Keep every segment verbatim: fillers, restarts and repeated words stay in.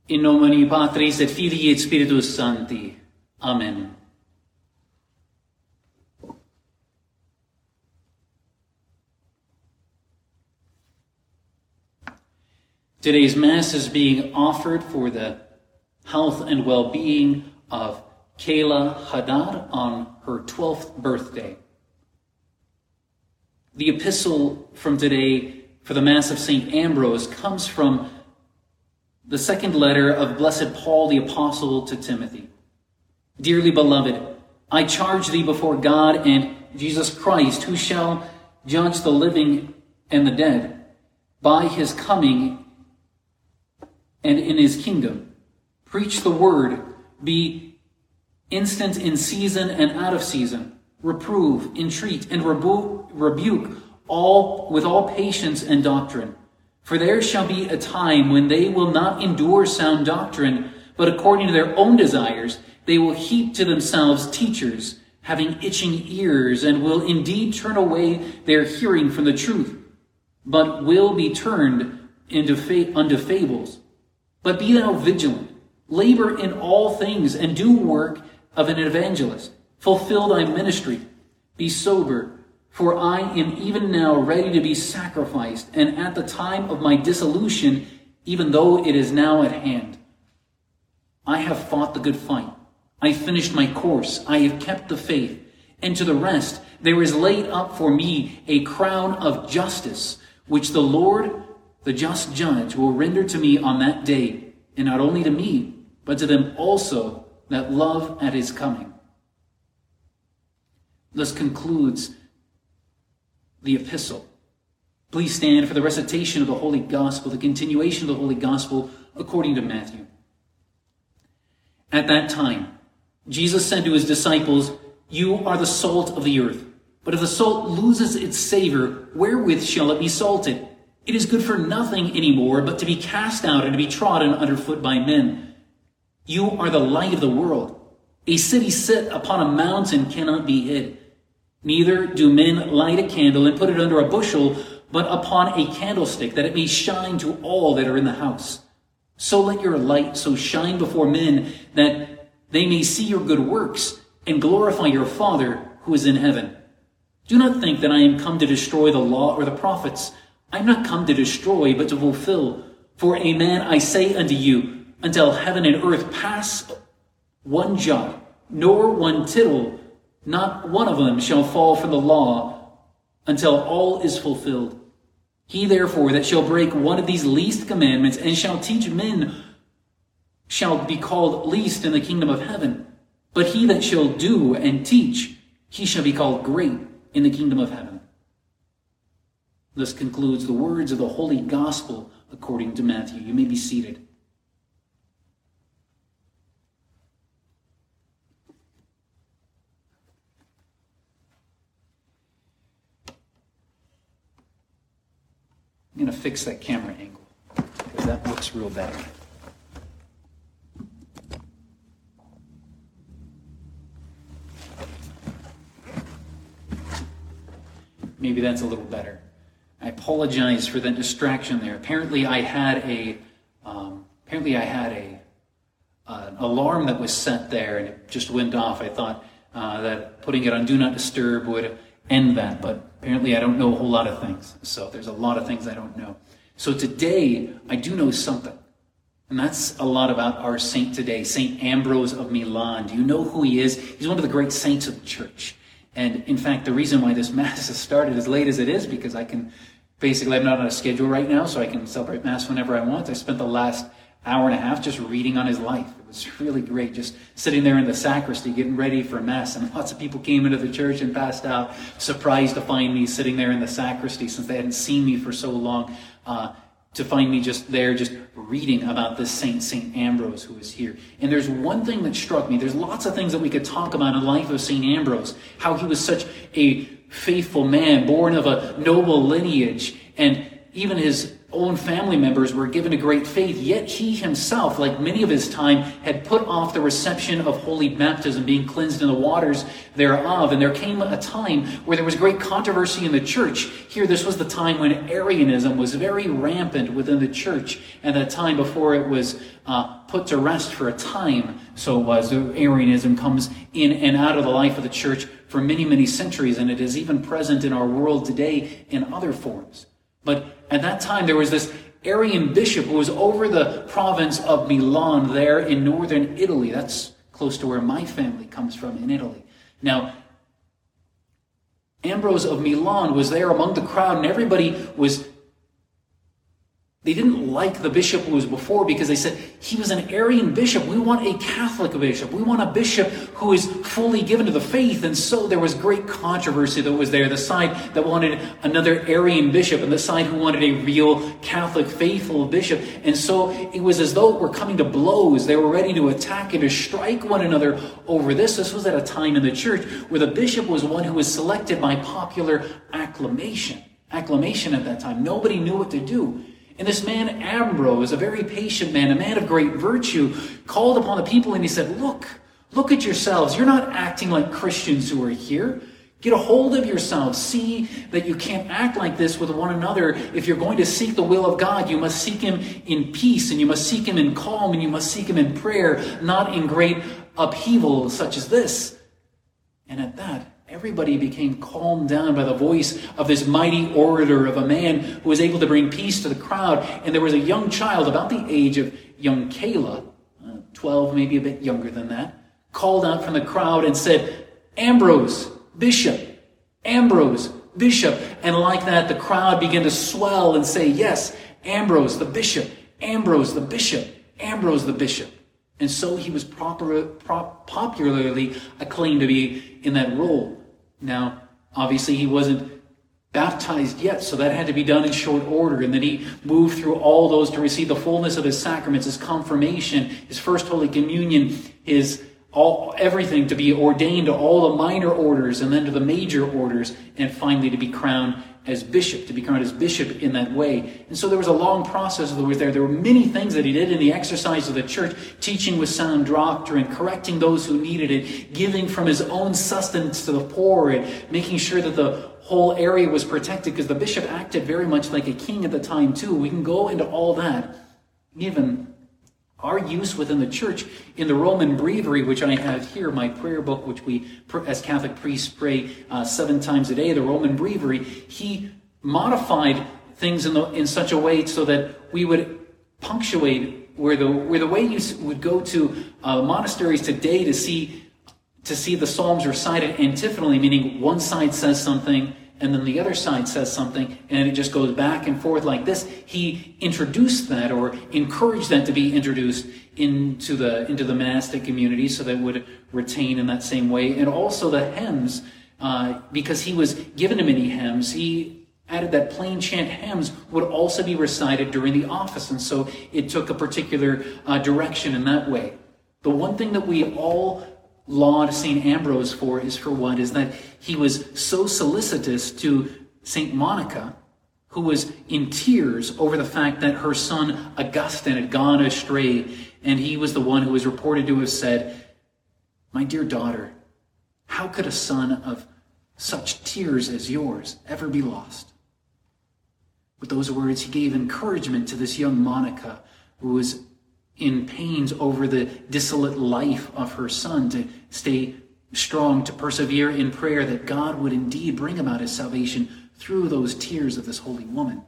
In nomine Patris et Filii et Spiritus Sancti. Amen. Today's Mass is being offered for the health and well-being of Kayla Haddad on her twelfth birthday. The epistle from today for the Mass of Saint Ambrose comes from the second letter of Blessed Paul the Apostle to Timothy. Dearly beloved, I charge thee before God and Jesus Christ, who shall judge the living and the dead, by his coming and in his kingdom. Preach the word, be instant in season and out of season. Reprove, entreat, and rebu- rebuke all with all patience and doctrine. For there shall be a time when they will not endure sound doctrine, but according to their own desires, they will heap to themselves teachers, having itching ears, and will indeed turn away their hearing from the truth, but will be turned into fa- unto fables. But be thou vigilant, labor in all things, and do work of an evangelist. Fulfill thy ministry. Be sober, for I am even now ready to be sacrificed, and at the time of my dissolution, even though it is now at hand. I have fought the good fight. I finished my course. I have kept the faith. And to the rest, there is laid up for me a crown of justice, which the Lord, the just judge, will render to me on that day, and not only to me, but to them also that love at his coming. Thus concludes the epistle. Please stand for the recitation of the Holy Gospel, the continuation of the Holy Gospel according to Matthew. At that time, Jesus said to his disciples, "You are the salt of the earth. But if the salt loses its savor, wherewith shall it be salted? It is good for nothing anymore, but to be cast out and to be trodden underfoot by men. You are the light of the world. A city set upon a mountain cannot be hid. Neither do men light a candle and put it under a bushel, but upon a candlestick, that it may shine to all that are in the house. So let your light so shine before men that they may see your good works and glorify your Father who is in heaven. Do not think that I am come to destroy the law or the prophets. I am not come to destroy, but to fulfill. For amen, I say unto you, until heaven and earth pass one jot, nor one tittle, not one of them shall fall from the law, until all is fulfilled. He therefore that shall break one of these least commandments and shall teach men shall be called least in the kingdom of heaven. But he that shall do and teach, he shall be called great in the kingdom of heaven." Thus concludes the words of the Holy Gospel according to Matthew. You may be seated. I'm going to fix that camera angle because that looks real bad. Maybe that's a little better. I apologize for that distraction there. Apparently, I had a um, apparently I had a uh, an alarm that was set there, and it just went off. I thought uh, that putting it on Do Not Disturb would end that, but apparently I don't know a whole lot of things. So there's a lot of things I don't know. So today, I do know something. And that's a lot about our saint today, Saint Ambrose of Milan. Do you know who he is? He's one of the great saints of the church. And in fact, the reason why this Mass has started as late as it is, because I can, basically I'm not on a schedule right now, so I can celebrate Mass whenever I want. I spent the last hour and a half just reading on his life. It was really great, just sitting there in the sacristy getting ready for Mass, and lots of people came into the church and passed out, surprised to find me sitting there in the sacristy since they hadn't seen me for so long, uh, to find me just there, just reading about this saint, Saint Ambrose, who is here. And there's one thing that struck me. There's lots of things that we could talk about in the life of Saint Ambrose, how he was such a faithful man, born of a noble lineage, and even his own family members were given a great faith, yet he himself, like many of his time, had put off the reception of holy baptism, being cleansed in the waters thereof. And there came a time where there was great controversy in the church. Here, this was the time when Arianism was very rampant within the church, and that time before it was uh, put to rest for a time. So it was. Arianism comes in and out of the life of the church for many, many centuries, and it is even present in our world today in other forms. But at that time, there was this Arian bishop who was over the province of Milan there in northern Italy. That's close to where my family comes from, in Italy. Now, Ambrose of Milan was there among the crowd, and everybody was... They didn't like the bishop who was before because they said, he was an Arian bishop. We want a Catholic bishop. We want a bishop who is fully given to the faith. And so there was great controversy that was there. The side that wanted another Arian bishop and the side who wanted a real Catholic faithful bishop. And so it was as though it were coming to blows. They were ready to attack and to strike one another over this. This was at a time in the church where the bishop was one who was selected by popular acclamation. Acclamation at that time. Nobody knew what to do. And this man, Ambrose, a very patient man, a man of great virtue, called upon the people and he said, look, look at yourselves. You're not acting like Christians who are here. Get a hold of yourselves. See that you can't act like this with one another. If you're going to seek the will of God, you must seek him in peace, and you must seek him in calm, and you must seek him in prayer, not in great upheaval such as this. And at that, everybody became calmed down by the voice of this mighty orator of a man who was able to bring peace to the crowd. And there was a young child about the age of young Kayla, uh, twelve, maybe a bit younger than that, called out from the crowd and said, Ambrose, Bishop, Ambrose, Bishop. And like that, the crowd began to swell and say, yes, Ambrose, the Bishop, Ambrose, the Bishop, Ambrose, the Bishop. And so he was proper, prop, popularly acclaimed to be in that role. Now, obviously he wasn't baptized yet, so that had to be done in short order. And then he moved through all those to receive the fullness of his sacraments, his confirmation, his first Holy Communion, his all everything, to be ordained to all the minor orders and then to the major orders, and finally to be crowned as bishop, to be crowned as bishop in that way. And so there was a long process that was there. There were many things that he did in the exercise of the church, teaching with sound doctrine, correcting those who needed it, giving from his own sustenance to the poor, and making sure that the whole area was protected, because the bishop acted very much like a king at the time too. We can go into all that. Even our use within the church in the Roman Breviary, which I have here, my prayer book, which we, as Catholic priests, pray uh, seven times a day, the Roman Breviary, he modified things in, the, in such a way so that we would punctuate where the where the way you would go to uh, monasteries today to see to see the Psalms recited antiphonally, meaning one side says something and then the other side says something, and it just goes back and forth like this. He introduced that, or encouraged that to be introduced into the into the monastic community, so that it would retain in that same way. And also the hymns, uh, because he was given to many hymns, he added that plain chant hymns would also be recited during the office, and so it took a particular uh, direction in that way. The one thing that we all laud Saint Ambrose for is for what? Is that he was so solicitous to Saint Monica, who was in tears over the fact that her son Augustine had gone astray, and he was the one who was reported to have said, "My dear daughter, how could a son of such tears as yours ever be lost?" With those words, he gave encouragement to this young Monica, who was in pains over the dissolute life of her son, to stay strong, to persevere in prayer that God would indeed bring about his salvation through those tears of this holy woman.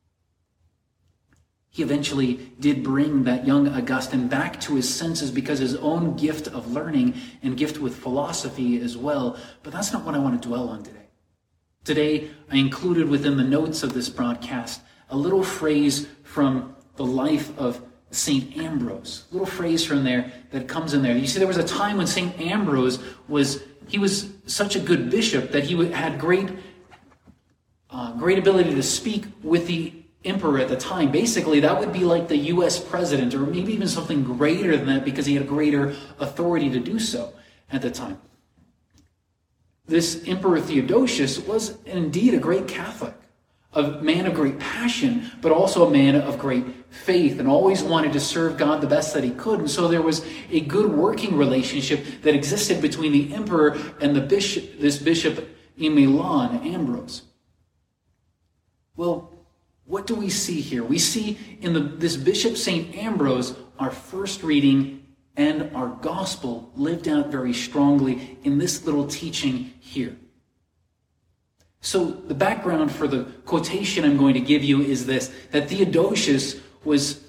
He eventually did bring that young Augustine back to his senses, because his own gift of learning and gift with philosophy as well. But that's not what I want to dwell on today. Today, I included within the notes of this broadcast a little phrase from the life of Saint Ambrose. A little phrase from there that comes in there. You see, there was a time when Saint Ambrose was, he was such a good bishop that he had great, uh, great ability to speak with the emperor at the time. Basically, that would be like the U S president, or maybe even something greater than that, because he had greater authority to do so at the time. This Emperor Theodosius was indeed a great Catholic, a man of great passion, but also a man of great faith, and always wanted to serve God the best that he could. And so there was a good working relationship that existed between the emperor and the bishop, this bishop in Milan, Ambrose. Well, what do we see here? We see in the, this Bishop Saint Ambrose, our first reading and our gospel lived out very strongly in this little teaching here. So the background for the quotation I'm going to give you is this, that Theodosius was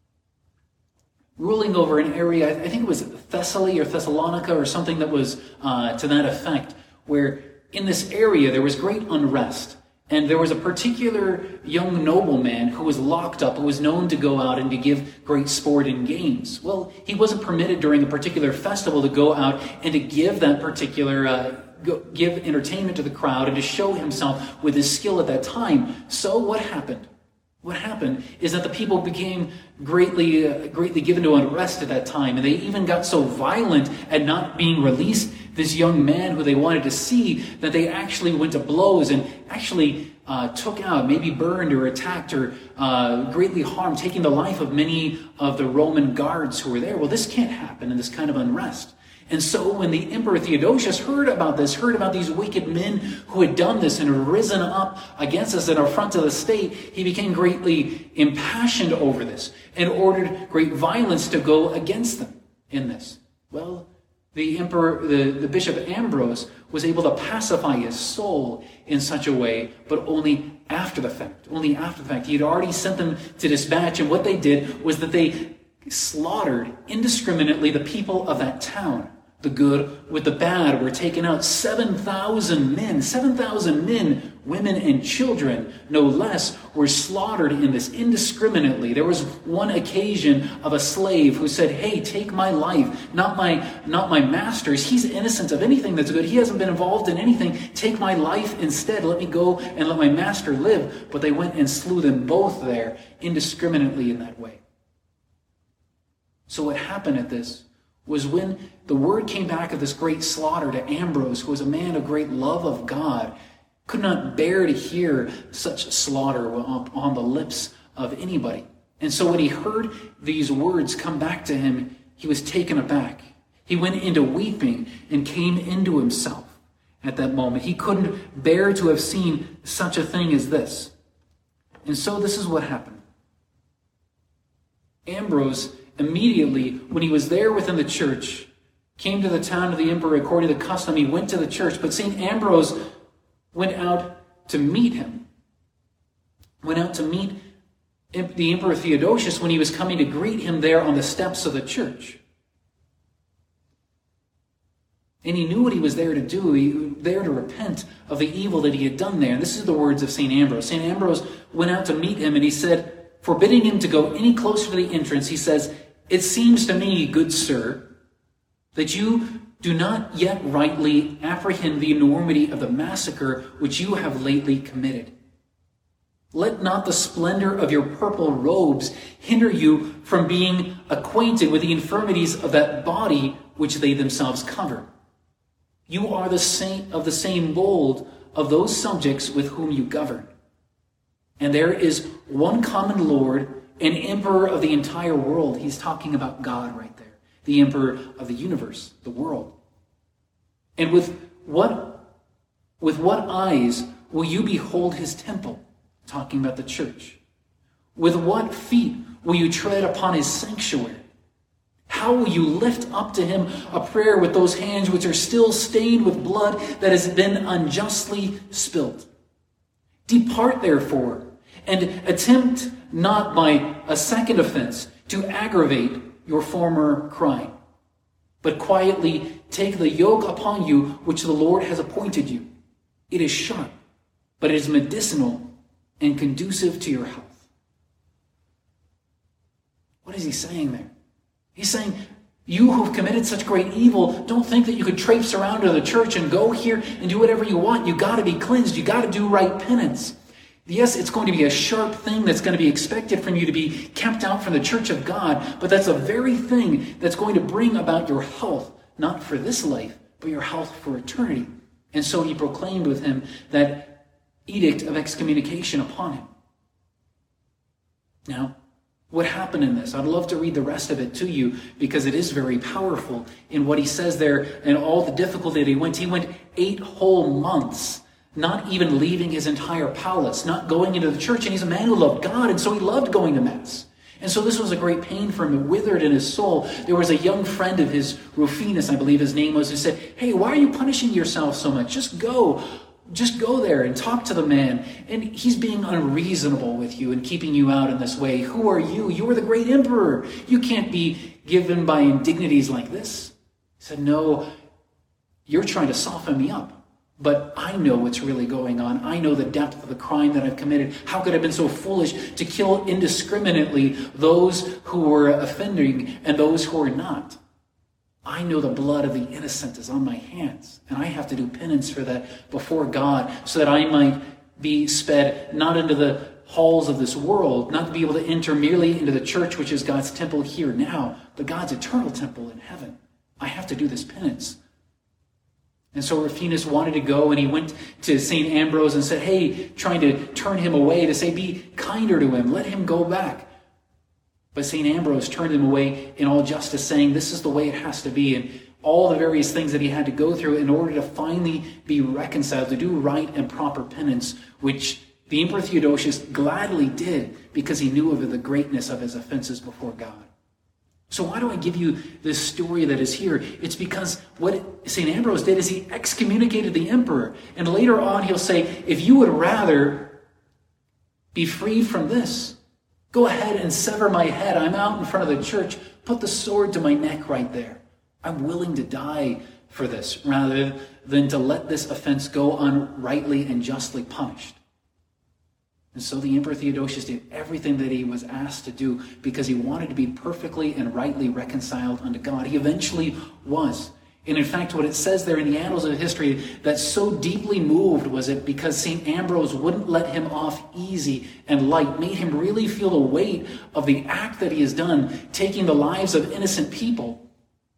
ruling over an area, I think it was Thessaly or Thessalonica or something that was uh, to that effect, where in this area there was great unrest. And there was a particular young nobleman who was locked up, who was known to go out and to give great sport and games. Well, he wasn't permitted during a particular festival to go out and to give that particular, uh, go, give entertainment to the crowd and to show himself with his skill at that time. So what happened? What happened is that the people became greatly, uh, greatly given to unrest at that time. And they even got so violent at not being released, this young man who they wanted to see, that they actually went to blows and actually uh, took out, maybe burned or attacked or uh, greatly harmed, taking the life of many of the Roman guards who were there. Well, this can't happen in this kind of unrest. And so when the Emperor Theodosius heard about this, heard about these wicked men who had done this and had risen up against us in our front of the state, he became greatly impassioned over this and ordered great violence to go against them in this. Well, the emperor, the, the Bishop Ambrose was able to pacify his soul in such a way, but only after the fact. Only after the fact. He had already sent them to dispatch, and what they did was that they slaughtered indiscriminately the people of that town. The good with the bad were taken out. seven thousand men, seven thousand men, women and children, no less, were slaughtered in this indiscriminately. There was one occasion of a slave who said, "Hey, take my life, not my, not my master's. He's innocent of anything that's good. He hasn't been involved in anything. Take my life instead. Let me go and let my master live." But they went and slew them both there indiscriminately in that way. So what happened at this was when the word came back of this great slaughter to Ambrose, who was a man of great love of God, could not bear to hear such slaughter on the lips of anybody. And so when he heard these words come back to him, he was taken aback. He went into weeping and came into himself at that moment. He couldn't bear to have seen such a thing as this. And so this is what happened. Ambrose immediately, when he was there within the church, came to the town of the emperor according to custom. He went to the church, but Saint Ambrose went out to meet him. Went out to meet the Emperor Theodosius when he was coming to greet him there on the steps of the church. And he knew what he was there to do. He was there to repent of the evil that he had done there. And this is the words of Saint Ambrose. Saint Ambrose went out to meet him, and he said, forbidding him to go any closer to the entrance, he says, "It seems to me, good sir, that you do not yet rightly apprehend the enormity of the massacre which you have lately committed. Let not the splendor of your purple robes hinder you from being acquainted with the infirmities of that body which they themselves cover. You are the saint of the same mold of those subjects with whom you govern. And there is one common Lord and Emperor of the entire world." He's talking about God right there. The Emperor of the universe, the world. "And with what, with what eyes will you behold his temple?" Talking about the church. "With what feet will you tread upon his sanctuary? How will you lift up to him a prayer with those hands which are still stained with blood that has been unjustly spilt? Depart, therefore, and attempt not by a second offense to aggravate your former crime, but quietly take the yoke upon you which the Lord has appointed you. It is sharp, but it is medicinal and conducive to your health." What is he saying there? He's saying, you who've committed such great evil, don't think that you could traipse around to the church and go here and do whatever you want. You got to be cleansed. You got to do right penance. Yes, it's going to be a sharp thing that's going to be expected from you to be kept out from the church of God, but that's the very thing that's going to bring about your health, not for this life, but your health for eternity. And so he proclaimed with him that edict of excommunication upon him. Now, what happened in this? I'd love to read the rest of it to you because it is very powerful in what he says there and all the difficulty that he went. He went eight whole months, not even leaving his entire palace, not going into the church. And he's a man who loved God, and so he loved going to Mass. And so this was a great pain for him. It withered in his soul. There was a young friend of his, Rufinus, I believe his name was, who said, "Hey, why are you punishing yourself so much? Just go. Just go there and talk to the man. And he's being unreasonable with you and keeping you out in this way. Who are you? You are the great emperor. You can't be given by indignities like this." He said, "No, you're trying to soften me up. But I know what's really going on. I know the depth of the crime that I've committed. How could I have been so foolish to kill indiscriminately those who were offending and those who were not? I know the blood of the innocent is on my hands, and I have to do penance for that before God so that I might be sped not into the halls of this world, not to be able to enter merely into the church, which is God's temple here now, but God's eternal temple in heaven. I have to do this penance." And so Rufinus wanted to go, and he went to Saint Ambrose and said, hey, trying to turn him away, to say, be kinder to him, let him go back. But Saint Ambrose turned him away in all justice, saying this is the way it has to be, and all the various things that he had to go through in order to finally be reconciled, to do right and proper penance, which the Emperor Theodosius gladly did because he knew of the greatness of his offenses before God. So why do I give you this story that is here? It's because what Saint Ambrose did is he excommunicated the emperor. And later on he'll say, if you would rather be freed from this, go ahead and sever my head. I'm out in front of the church. Put the sword to my neck right there. I'm willing to die for this rather than to let this offense go unrightly and justly punished. And so the Emperor Theodosius did everything that he was asked to do because he wanted to be perfectly and rightly reconciled unto God. He eventually was. And in fact, what it says there in the annals of history, that so deeply moved was it because Saint Ambrose wouldn't let him off easy and light, made him really feel the weight of the act that he has done, taking the lives of innocent people,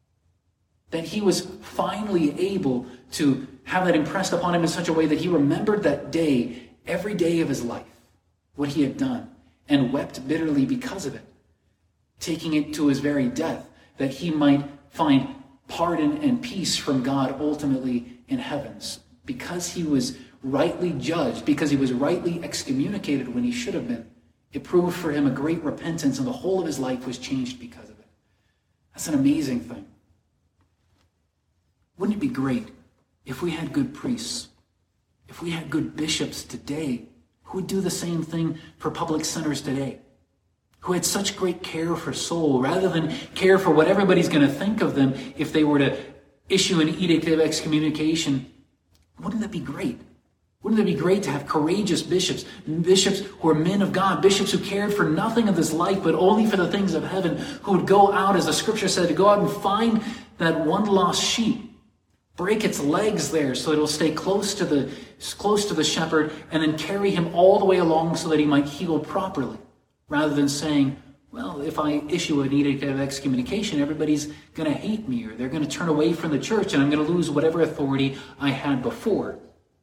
that he was finally able to have that impressed upon him in such a way that he remembered that day, every day of his life, what he had done, and wept bitterly because of it, taking it to his very death, that he might find pardon and peace from God ultimately in heavens, because he was rightly judged, because he was rightly excommunicated when he should have been. It proved for him a great repentance, and the whole of his life was changed because of it. That's an amazing thing. Wouldn't it be great if we had good priests, if we had good bishops today who would do the same thing for public centers today, who had such great care for soul, rather than care for what everybody's going to think of them if they were to issue an edict of excommunication? Wouldn't that be great? Wouldn't it be great to have courageous bishops, bishops who are men of God, bishops who cared for nothing of this life but only for the things of heaven, who would go out, as the scripture said, to go out and find that one lost sheep, break its legs there so it'll stay close to the close to the shepherd, and then carry him all the way along so that he might heal properly, rather than saying, well, if I issue an edict of excommunication, everybody's going to hate me, or they're going to turn away from the church, and I'm going to lose whatever authority I had before.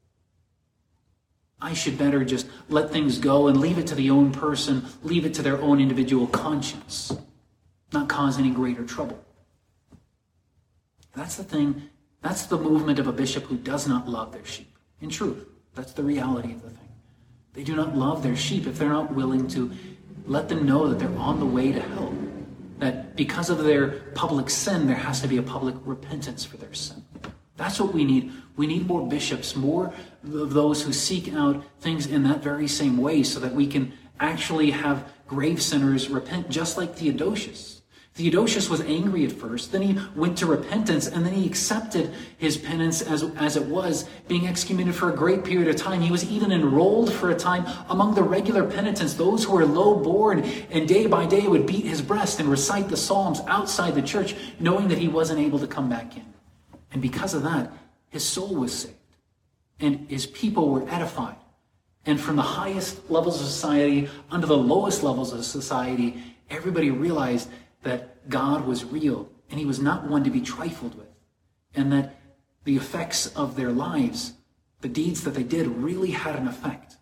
I should better just let things go and leave it to the own person, leave it to their own individual conscience, not cause any greater trouble. That's the thing. That's the movement of a bishop who does not love their sheep. In truth, that's the reality of the thing. They do not love their sheep if they're not willing to let them know that they're on the way to hell. That because of their public sin, there has to be a public repentance for their sin. That's what we need. We need more bishops, more of those who seek out things in that very same way, so that we can actually have grave sinners repent, just like Theodosius. Theodosius was angry at first, then he went to repentance, and then he accepted his penance as, as it was, being excommunicated for a great period of time. He was even enrolled for a time among the regular penitents, those who were low-born, and day by day would beat his breast and recite the Psalms outside the church, knowing that he wasn't able to come back in. And because of that, his soul was saved, and his people were edified. And from the highest levels of society unto the lowest levels of society, everybody realized that God was real, and he was not one to be trifled with, and that the effects of their lives, the deeds that they did really had an effect.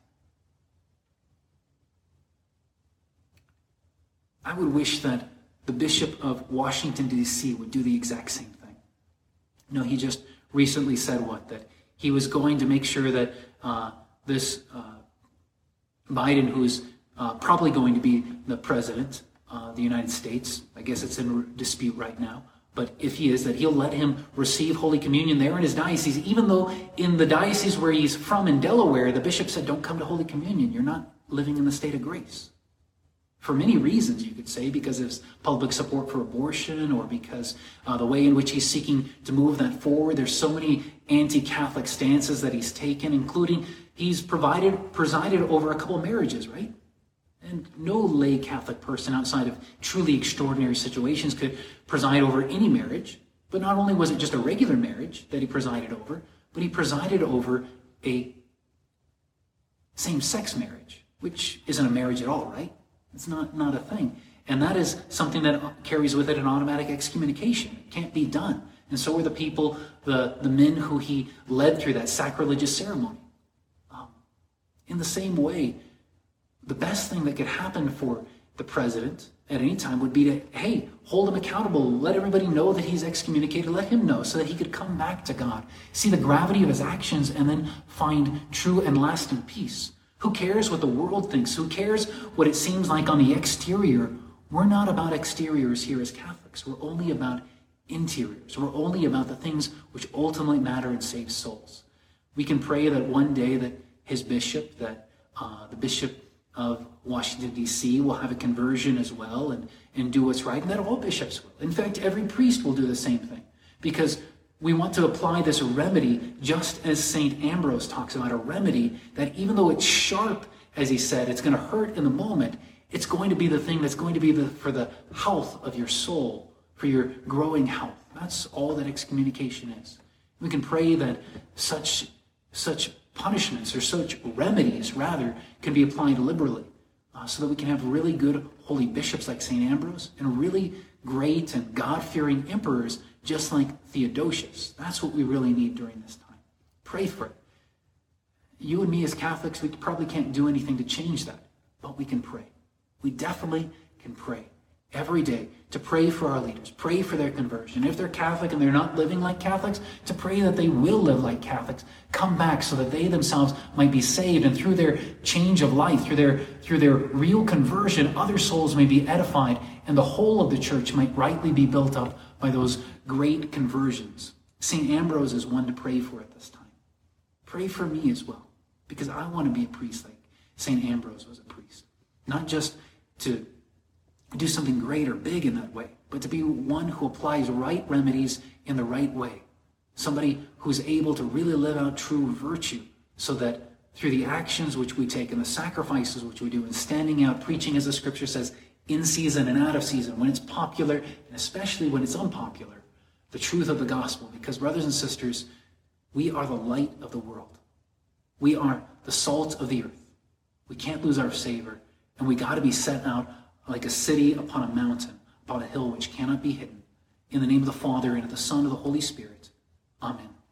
I would wish that the Bishop of Washington, D C would do the exact same thing. No, he just recently said what? That he was going to make sure that uh, this uh, Biden, who's uh, probably going to be the president uh, of the United States, I guess it's in dispute right now, but if he is, that he'll let him receive Holy Communion there in his diocese, even though in the diocese where he's from in Delaware, the bishop said, don't come to Holy Communion. You're not living in the state of grace. For many reasons, you could say, because of his public support for abortion, or because uh, the way in which he's seeking to move that forward. There's so many anti-Catholic stances that he's taken, including he's provided presided over a couple of marriages, right? And no lay Catholic person outside of truly extraordinary situations could preside over any marriage. But not only was it just a regular marriage that he presided over, but he presided over a same-sex marriage, which isn't a marriage at all, right? It's not, not a thing. And that is something that carries with it an automatic excommunication. It can't be done. And so were the people, the, the men who he led through that sacrilegious ceremony. Um, in the same way, the best thing that could happen for the president at any time would be to, hey, hold him accountable. Let everybody know that he's excommunicated. Let him know so that he could come back to God, see the gravity of his actions, and then find true and lasting peace. Who cares what the world thinks? Who cares what it seems like on the exterior? We're not about exteriors here as Catholics. We're only about interiors. We're only about the things which ultimately matter and save souls. We can pray that one day that his bishop, that uh, the Bishop of Washington, D C will have a conversion as well and, and do what's right, and that all bishops will. In fact, every priest will do the same thing, because we want to apply this remedy just as Saint Ambrose talks about, a remedy that even though it's sharp, as he said, it's going to hurt in the moment, it's going to be the thing that's going to be the, for the health of your soul, for your growing health. That's all that excommunication is. We can pray that such, such punishments, or such remedies, rather, can be applied liberally, uh, so that we can have really good holy bishops like Saint Ambrose, and really great and God-fearing emperors just like Theodosius. That's what we really need during this time. Pray for it. You and me as Catholics, we probably can't do anything to change that, but we can pray. We definitely can pray every day, to pray for our leaders, pray for their conversion. If they're Catholic and they're not living like Catholics, to pray that they will live like Catholics, come back so that they themselves might be saved, and through their change of life, through their, through their real conversion, other souls may be edified, and the whole of the church might rightly be built up by those great conversions. Saint Ambrose is one to pray for at this time. Pray for me as well, because I want to be a priest like Saint Ambrose was a priest. Not just to do something great or big in that way, but to be one who applies right remedies in the right way. Somebody who's able to really live out true virtue, so that through the actions which we take and the sacrifices which we do, and standing out, preaching, as the scripture says, in season and out of season, when it's popular and especially when it's unpopular, the truth of the gospel. Because, brothers and sisters, we are the light of the world. We are the salt of the earth. We can't lose our savor, and we got to be set out like a city upon a mountain, upon a hill which cannot be hidden. In the name of the Father, and of the Son, and of the Holy Spirit. Amen.